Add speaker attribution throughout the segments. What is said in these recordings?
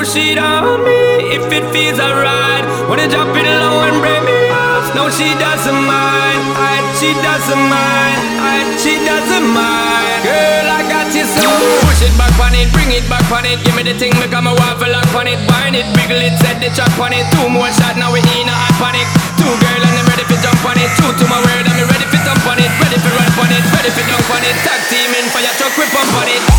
Speaker 1: push it on me if it feels alright. Wanna drop it low and break me off. No, she doesn't mind. She doesn't mind. She doesn't mind. Girl, I got you so. Push it back on it, bring it back on it. Give me the thing, become a waffle lock on it. Wind it, wiggle it, set the track on it. 2 more shots, now we in a hot panic. 2 girl and I'm ready for jump on it. 2 to my word, I'm ready for jump on it. Ready for run on it, ready for dunk on it. Tag team in for your truck, we pump on it.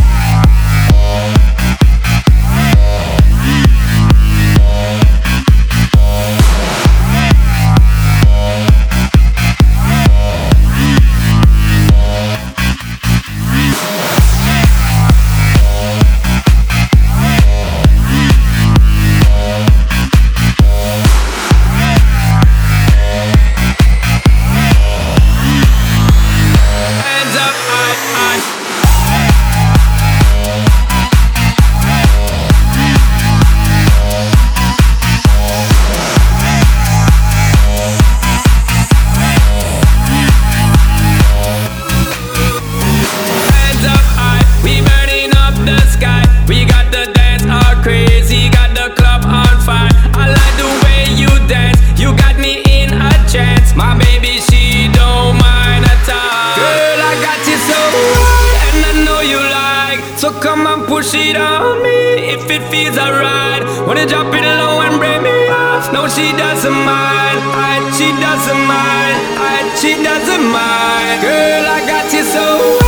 Speaker 1: We got the dance all crazy, got the club on fire. I like the way you dance, you got me in a trance. My baby, she don't mind at all. Girl, I got you so right, and I know you like. So come and push it on me if it feels alright. Wanna drop it low and break me off. No, she doesn't mind. She doesn't mind. She doesn't mind. Girl, I got you so right.